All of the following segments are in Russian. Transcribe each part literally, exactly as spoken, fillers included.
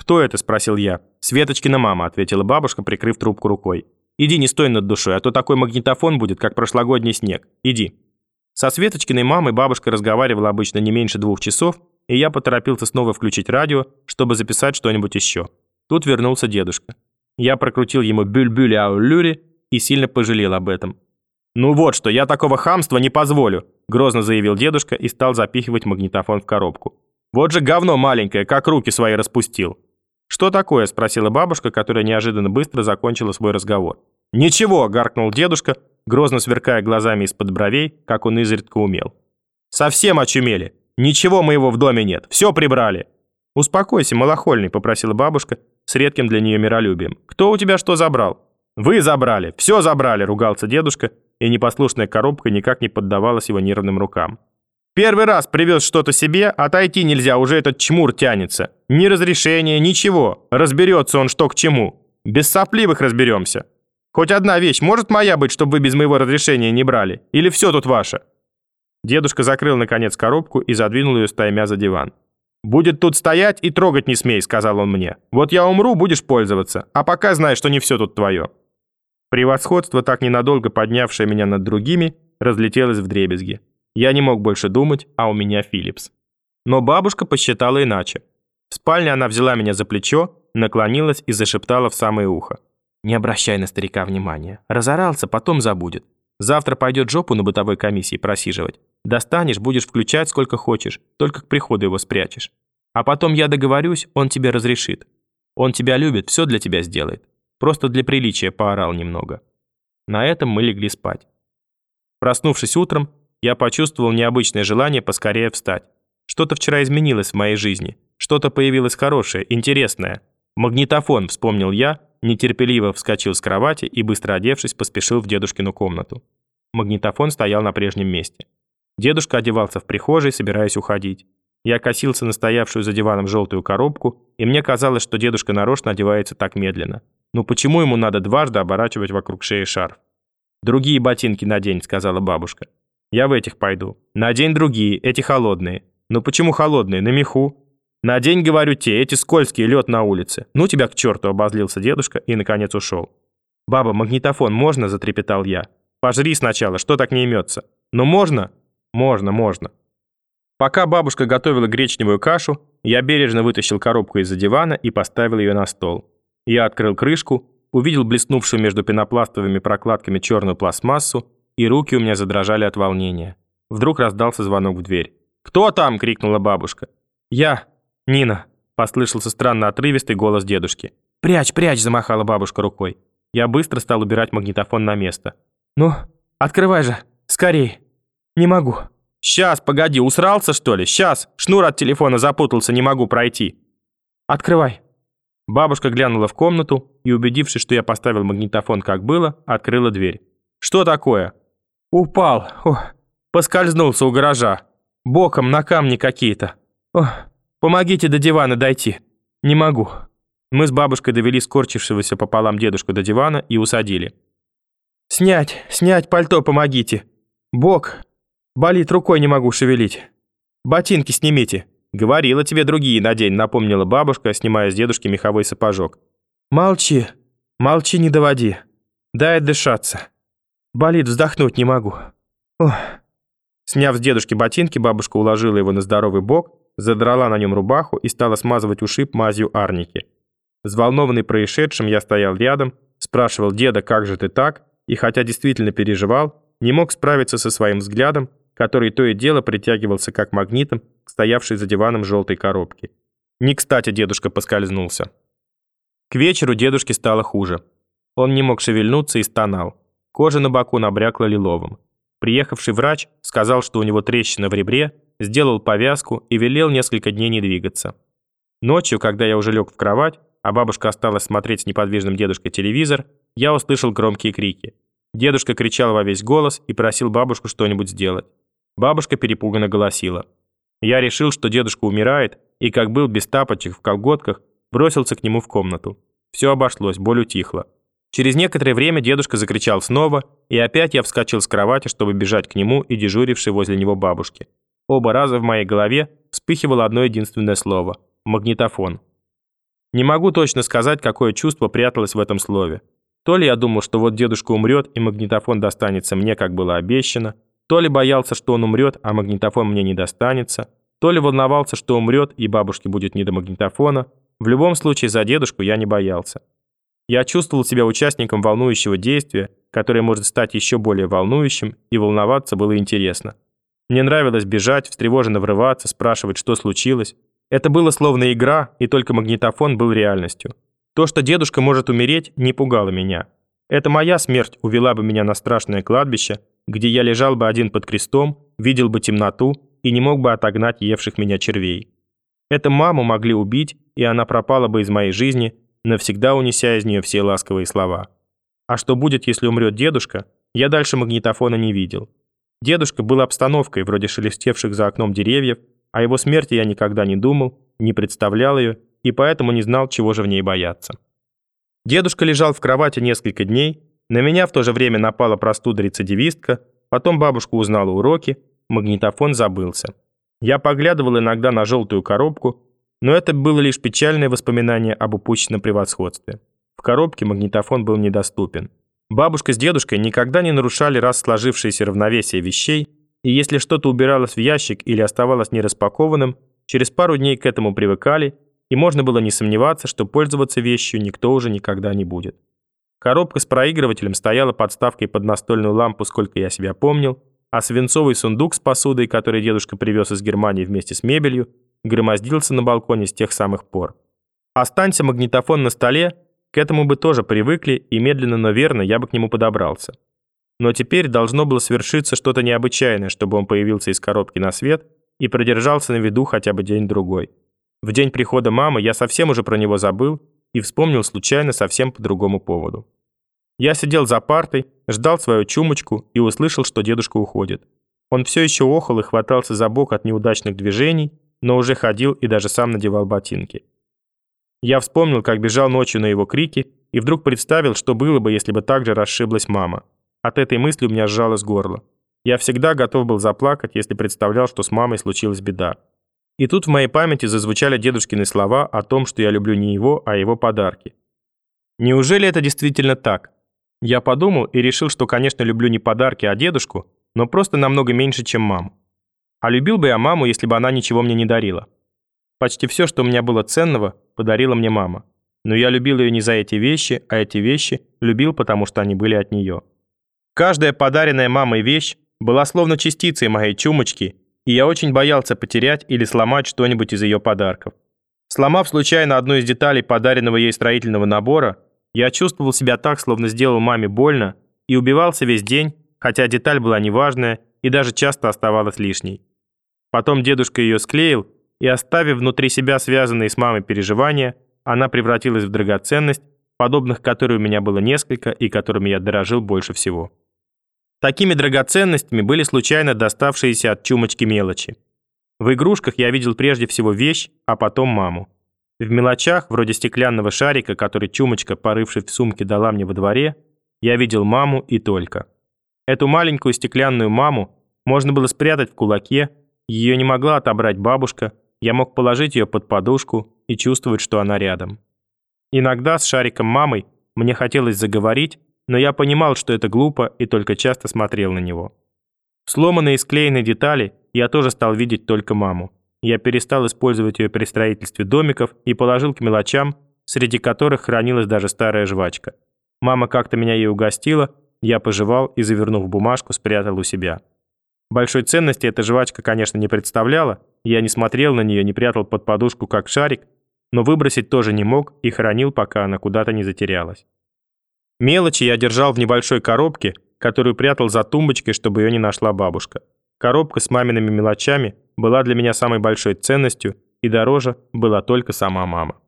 «Кто это?» – спросил я. «Светочкина мама», – ответила бабушка, прикрыв трубку рукой. «Иди, не стой над душой, а то такой магнитофон будет, как прошлогодний снег. Иди». Со Светочкиной мамой бабушка разговаривала обычно не меньше двух часов, и я поторопился снова включить радио, чтобы записать что-нибудь еще. Тут вернулся дедушка. Я прокрутил ему «бюль-бюль-ау-люри» и сильно пожалел об этом. «Ну вот что, я такого хамства не позволю», – грозно заявил дедушка и стал запихивать магнитофон в коробку. «Вот же говно маленькое, как руки свои распустил». «Что такое?» – спросила бабушка, которая неожиданно быстро закончила свой разговор. «Ничего!» – гаркнул дедушка, грозно сверкая глазами из-под бровей, как он изредка умел. «Совсем очумели! Ничего моего в доме нет, все прибрали!» «Успокойся, малохольный», – попросила бабушка с редким для нее миролюбием. «Кто у тебя что забрал?» «Вы забрали! Все забрали!» – ругался дедушка, и непослушная коробка никак не поддавалась его нервным рукам. «Первый раз привез что-то себе, отойти нельзя, уже этот чмур тянется. Ни разрешения, ничего. Разберется он, что к чему. Без сопливых разберемся. Хоть одна вещь может моя быть, чтобы вы без моего разрешения не брали? Или все тут ваше?» Дедушка закрыл, наконец, коробку и задвинул ее стаймя за диван. «Будет тут стоять и трогать не смей», — сказал он мне. «Вот я умру, будешь пользоваться, а пока знай, что не все тут твое». Превосходство, так ненадолго поднявшее меня над другими, разлетелось вдребезги. Я не мог больше думать, а у меня Филлипс. Но бабушка посчитала иначе. В спальне она взяла меня за плечо, наклонилась и зашептала в самое ухо. «Не обращай на старика внимания. Разорался, потом забудет. Завтра пойдет жопу на бытовой комиссии просиживать. Достанешь, будешь включать сколько хочешь, только к приходу его спрячешь. А потом я договорюсь, он тебе разрешит. Он тебя любит, все для тебя сделает. Просто для приличия поорал немного». На этом мы легли спать. Проснувшись утром, я почувствовал необычное желание поскорее встать. Что-то вчера изменилось в моей жизни. Что-то появилось хорошее, интересное. «Магнитофон», вспомнил я, нетерпеливо вскочил с кровати и, быстро одевшись, поспешил в дедушкину комнату. Магнитофон стоял на прежнем месте. Дедушка одевался в прихожей, собираясь уходить. Я косился на стоявшую за диваном желтую коробку, и мне казалось, что дедушка нарочно одевается так медленно. Ну почему ему надо дважды оборачивать вокруг шеи шарф? «Другие ботинки надень», — сказала бабушка. «Я в этих пойду». «Надень другие, эти холодные». «Ну почему холодные? На меху». «Надень, говорю, те, эти скользкие, лед на улице». «Ну тебя к черту», — обозлился дедушка и, наконец, ушел. «Баба, магнитофон можно?» — затрепетал я. «Пожри сначала, что так не имется?» «Ну можно?» «Можно, можно». Пока бабушка готовила гречневую кашу, я бережно вытащил коробку из-за дивана и поставил ее на стол. Я открыл крышку, увидел блеснувшую между пенопластовыми прокладками черную пластмассу, и руки у меня задрожали от волнения. Вдруг раздался звонок в дверь. «Кто там?» — крикнула бабушка. «Я, Нина», — послышался странно отрывистый голос дедушки. «Прячь, прячь!» — замахала бабушка рукой. Я быстро стал убирать магнитофон на место. «Ну, открывай же, скорей! Не могу!» «Сейчас, погоди, усрался, что ли? Сейчас! Шнур от телефона запутался, не могу пройти!» «Открывай!» Бабушка глянула в комнату и, убедившись, что я поставил магнитофон как было, открыла дверь. «Что такое?» «Упал! Ох, поскользнулся у гаража! Боком на камни какие-то! Ох, помогите до дивана дойти! Не могу!» Мы с бабушкой довели скорчившегося пополам дедушку до дивана и усадили. «Снять, снять пальто помогите! Бок! Болит, рукой не могу шевелить! Ботинки снимите!» «Говорила тебе другие надень», — напомнила бабушка, снимая с дедушки меховой сапожок. «Молчи, молчи, не доводи. Дай отдышаться. Болит, вздохнуть не могу. Ох». Сняв с дедушки ботинки, бабушка уложила его на здоровый бок, задрала на нем рубаху и стала смазывать ушиб мазью арники. Взволнованный происшедшим, я стоял рядом, спрашивал деда, как же ты так, и хотя действительно переживал, не мог справиться со своим взглядом, который то и дело притягивался как магнитом к стоявшей за диваном желтой коробке. Не кстати дедушка поскользнулся. К вечеру дедушке стало хуже. Он не мог шевельнуться и стонал. Кожа на боку набрякла лиловым. Приехавший врач сказал, что у него трещина в ребре, сделал повязку и велел несколько дней не двигаться. Ночью, когда я уже лег в кровать, а бабушка осталась смотреть с неподвижным дедушкой телевизор, я услышал громкие крики. Дедушка кричал во весь голос и просил бабушку что-нибудь сделать. Бабушка перепуганно голосила. Я решил, что дедушка умирает, и, как был без тапочек в колготках, бросился к нему в комнату. Все обошлось, боль утихла. Через некоторое время дедушка закричал снова, и опять я вскочил с кровати, чтобы бежать к нему и дежурившей возле него бабушке. Оба раза в моей голове вспыхивало одно единственное слово – магнитофон. Не могу точно сказать, какое чувство пряталось в этом слове. То ли я думал, что вот дедушка умрет, и магнитофон достанется мне, как было обещано, то ли боялся, что он умрет, а магнитофон мне не достанется, то ли волновался, что умрет, и бабушке будет не до магнитофона. В любом случае, за дедушку я не боялся. Я чувствовал себя участником волнующего действия, которое может стать еще более волнующим, и волноваться было интересно. Мне нравилось бежать, встревоженно врываться, спрашивать, что случилось. Это было словно игра, и только магнитофон был реальностью. То, что дедушка может умереть, не пугало меня. Это моя смерть увела бы меня на страшное кладбище, где я лежал бы один под крестом, видел бы темноту и не мог бы отогнать евших меня червей. Это маму могли убить, и она пропала бы из моей жизни, навсегда унеся из нее все ласковые слова. А что будет, если умрет дедушка, я дальше магнитофона не видел. Дедушка был обстановкой, вроде шелестевших за окном деревьев, о его смерти я никогда не думал, не представлял ее, и поэтому не знал, чего же в ней бояться. Дедушка лежал в кровати несколько дней, на меня в то же время напала простуда-рецидивистка, потом бабушка узнала уроки, магнитофон забылся. Я поглядывал иногда на желтую коробку, но это было лишь печальное воспоминание об упущенном превосходстве. В коробке магнитофон был недоступен. Бабушка с дедушкой никогда не нарушали раз сложившееся равновесие вещей, и если что-то убиралось в ящик или оставалось нераспакованным, через пару дней к этому привыкали, и можно было не сомневаться, что пользоваться вещью никто уже никогда не будет. Коробка с проигрывателем стояла подставкой под настольную лампу, сколько я себя помнил, а свинцовый сундук с посудой, который дедушка привез из Германии вместе с мебелью, громоздился на балконе с тех самых пор. Останься магнитофон на столе, к этому бы тоже привыкли, и медленно, но верно я бы к нему подобрался. Но теперь должно было свершиться что-то необычайное, чтобы он появился из коробки на свет и продержался на виду хотя бы день-другой. В день прихода мамы я совсем уже про него забыл и вспомнил случайно совсем по другому поводу. Я сидел за партой, ждал свою чумочку и услышал, что дедушка уходит. Он все еще охал и хватался за бок от неудачных движений, но уже ходил и даже сам надевал ботинки. Я вспомнил, как бежал ночью на его крики, и вдруг представил, что было бы, если бы так же расшиблась мама. От этой мысли у меня сжалось горло. Я всегда готов был заплакать, если представлял, что с мамой случилась беда. И тут в моей памяти зазвучали дедушкины слова о том, что я люблю не его, а его подарки. Неужели это действительно так? Я подумал и решил, что, конечно, люблю не подарки, а дедушку, но просто намного меньше, чем маму. А любил бы я маму, если бы она ничего мне не дарила. Почти все, что у меня было ценного, подарила мне мама. Но я любил ее не за эти вещи, а эти вещи любил, потому что они были от нее. Каждая подаренная мамой вещь была словно частицей моей чумочки, и я очень боялся потерять или сломать что-нибудь из ее подарков. Сломав случайно одну из деталей подаренного ей строительного набора, я чувствовал себя так, словно сделал маме больно, и убивался весь день, хотя деталь была неважная и даже часто оставалась лишней. Потом дедушка ее склеил, и оставив внутри себя связанные с мамой переживания, она превратилась в драгоценность, подобных которой у меня было несколько и которыми я дорожил больше всего. Такими драгоценностями были случайно доставшиеся от чумочки мелочи. В игрушках я видел прежде всего вещь, а потом маму. В мелочах, вроде стеклянного шарика, который чумочка, порывшись в сумке, дала мне во дворе, я видел маму и только. Эту маленькую стеклянную маму можно было спрятать в кулаке, ее не могла отобрать бабушка, я мог положить ее под подушку и чувствовать, что она рядом. Иногда с шариком мамой мне хотелось заговорить, но я понимал, что это глупо, и только часто смотрел на него. В сломанные и склеенные детали я тоже стал видеть только маму. Я перестал использовать ее при строительстве домиков и положил к мелочам, среди которых хранилась даже старая жвачка. Мама как-то меня ей угостила, я пожевал и, завернув бумажку, спрятал у себя. Большой ценности эта жвачка, конечно, не представляла, я не смотрел на нее, не прятал под подушку как шарик, но выбросить тоже не мог и хранил, пока она куда-то не затерялась. Мелочи я держал в небольшой коробке, которую прятал за тумбочкой, чтобы ее не нашла бабушка. Коробка с мамиными мелочами была для меня самой большой ценностью, и дороже была только сама мама.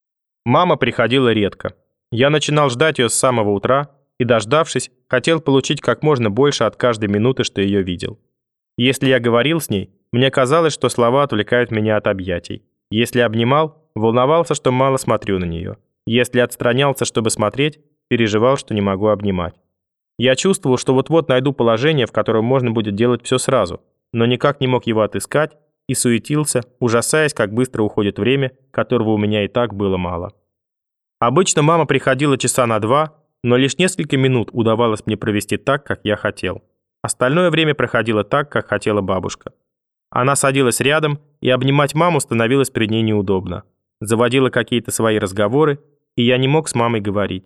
Мама приходила редко. Я начинал ждать ее с самого утра и, дождавшись, хотел получить как можно больше от каждой минуты, что ее видел. Если я говорил с ней, мне казалось, что слова отвлекают меня от объятий. Если обнимал, волновался, что мало смотрю на нее. Если отстранялся, чтобы смотреть, переживал, что не могу обнимать. Я чувствовал, что вот-вот найду положение, в котором можно будет делать все сразу, но никак не мог его отыскать, и суетился, ужасаясь, как быстро уходит время, которого у меня и так было мало. Обычно мама приходила часа на два, но лишь несколько минут удавалось мне провести так, как я хотел. Остальное время проходило так, как хотела бабушка. Она садилась рядом, и обнимать маму становилось перед ней неудобно. Заводила какие-то свои разговоры, и я не мог с мамой говорить.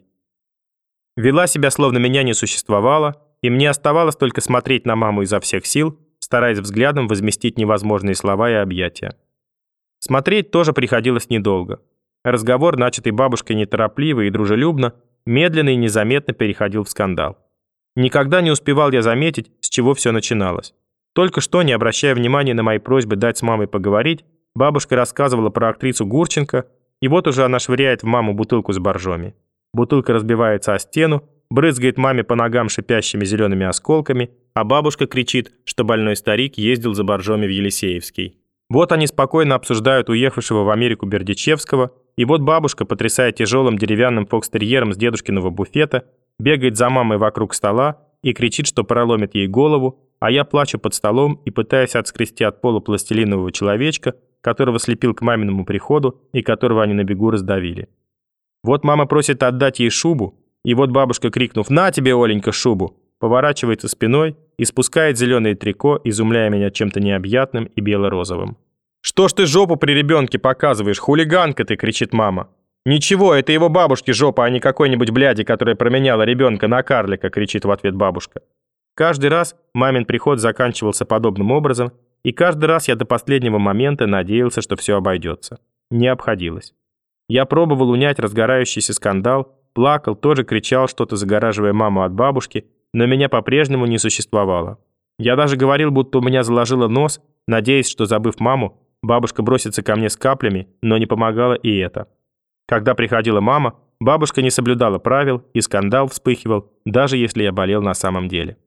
Вела себя, словно меня не существовало, и мне оставалось только смотреть на маму изо всех сил, стараясь взглядом возместить невозможные слова и объятия. Смотреть тоже приходилось недолго. Разговор, начатый бабушкой неторопливо и дружелюбно, медленно и незаметно переходил в скандал. Никогда не успевал я заметить, с чего все начиналось. Только что, не обращая внимания на мои просьбы дать с мамой поговорить, бабушка рассказывала про актрису Гурченко, и вот уже она швыряет в маму бутылку с боржоми. Бутылка разбивается о стену, брызгает маме по ногам шипящими зелеными осколками, а бабушка кричит, что больной старик ездил за боржоми в Елисеевский. Вот они спокойно обсуждают уехавшего в Америку Бердичевского, и вот бабушка, потрясая тяжелым деревянным фокстерьером с дедушкиного буфета, бегает за мамой вокруг стола и кричит, что проломит ей голову, а я плачу под столом и пытаюсь отскрести от пола пластилинового человечка, которого слепил к маминому приходу и которого они на бегу раздавили. Вот мама просит отдать ей шубу, и вот бабушка, крикнув «На тебе, Оленька, шубу!», поворачивается спиной и спускает зеленое трико, изумляя меня чем-то необъятным и бело-розовым. «Что ж ты жопу при ребенке показываешь, хулиганка ты!» — кричит мама. «Ничего, это его бабушки жопа, а не какой-нибудь бляди, которая променяла ребенка на карлика!» — кричит в ответ бабушка. Каждый раз мамин приход заканчивался подобным образом, и каждый раз я до последнего момента надеялся, что все обойдется. Не обходилось. Я пробовал унять разгорающийся скандал, плакал, тоже кричал, что-то загораживая маму от бабушки, но меня по-прежнему не существовало. Я даже говорил, будто у меня заложило нос, надеясь, что, забыв маму, бабушка бросится ко мне с каплями, но не помогало и это. Когда приходила мама, бабушка не соблюдала правил, и скандал вспыхивал, даже если я болел на самом деле.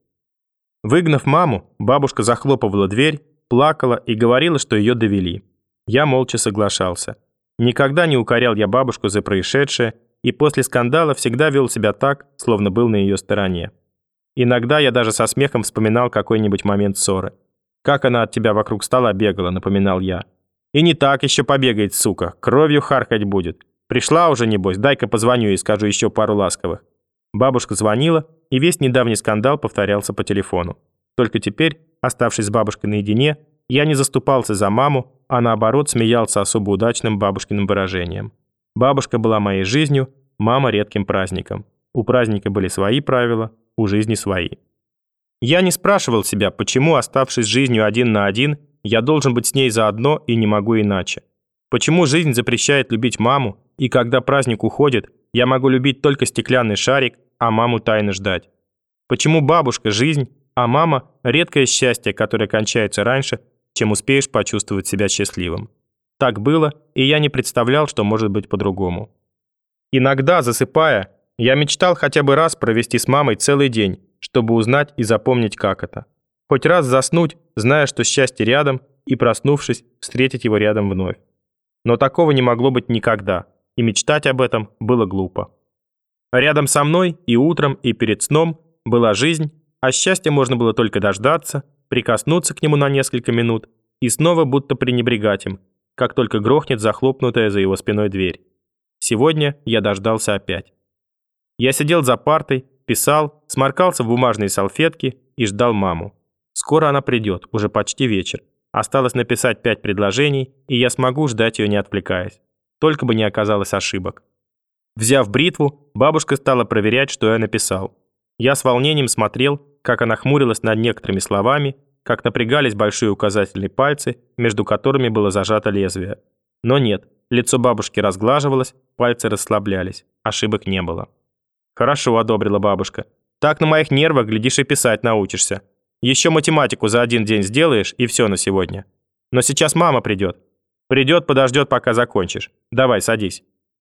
Выгнав маму, бабушка захлопывала дверь, плакала и говорила, что ее довели. Я молча соглашался. Никогда не укорял я бабушку за происшедшее, и после скандала всегда вел себя так, словно был на ее стороне. Иногда я даже со смехом вспоминал какой-нибудь момент ссоры. «Как она от тебя вокруг стола бегала», — напоминал я. «И не так еще побегает, сука, кровью харкать будет. Пришла уже, небось, дай-ка позвоню и скажу еще пару ласковых». Бабушка звонила, и весь недавний скандал повторялся по телефону. Только теперь, оставшись с бабушкой наедине, я не заступался за маму, а наоборот смеялся особо удачным бабушкиным выражением. Бабушка была моей жизнью, мама редким праздником. У праздника были свои правила, у жизни свои. Я не спрашивал себя, почему, оставшись жизнью один на один, я должен быть с ней заодно и не могу иначе. Почему жизнь запрещает любить маму, и когда праздник уходит, я могу любить только стеклянный шарик, а маму тайно ждать. Почему бабушка – жизнь, а мама – редкое счастье, которое кончается раньше, чем успеешь почувствовать себя счастливым. Так было, и я не представлял, что может быть по-другому. Иногда, засыпая, я мечтал хотя бы раз провести с мамой целый день, чтобы узнать и запомнить, как это. Хоть раз заснуть, зная, что счастье рядом, и, проснувшись, встретить его рядом вновь. Но такого не могло быть никогда, и мечтать об этом было глупо. Рядом со мной и утром, и перед сном была жизнь, а счастья можно было только дождаться, прикоснуться к нему на несколько минут и снова будто пренебрегать им, как только грохнет захлопнутая за его спиной дверь. Сегодня я дождался опять. Я сидел за партой, писал, сморкался в бумажные салфетки и ждал маму. Скоро она придет, уже почти вечер. Осталось написать пять предложений, и я смогу ждать ее, не отвлекаясь. Только бы не оказалось ошибок. Взяв бритву, бабушка стала проверять, что я написал. Я с волнением смотрел, как она хмурилась над некоторыми словами, как напрягались большие указательные пальцы, между которыми было зажато лезвие. Но нет, лицо бабушки разглаживалось, пальцы расслаблялись, ошибок не было. «Хорошо», — одобрила бабушка. «Так на моих нервах, глядишь, и писать научишься. Еще математику за один день сделаешь, и все на сегодня. Но сейчас мама придет. Придет, подождет, пока закончишь. Давай, садись».